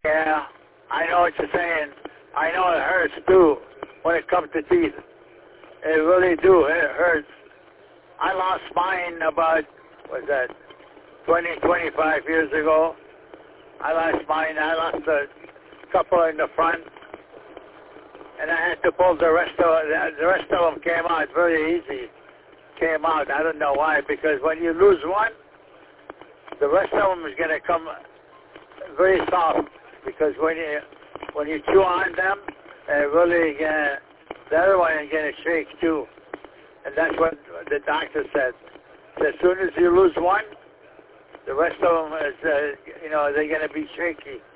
Yeah, I know what you're saying. I know it hurts too when it comes to teeth. It really do. It hurts. I lost mine about, 25 years ago. I lost mine. I lost a couple in the front, and I had to pull the rest of them came out very easy. Came out. I don't know why, because when you lose one, the rest of them is going to come very soft, because when you chew on them, really the other one is going to shake too. And that's what the doctor said. So as soon as you lose one, the rest of them is, they're going to be shaky.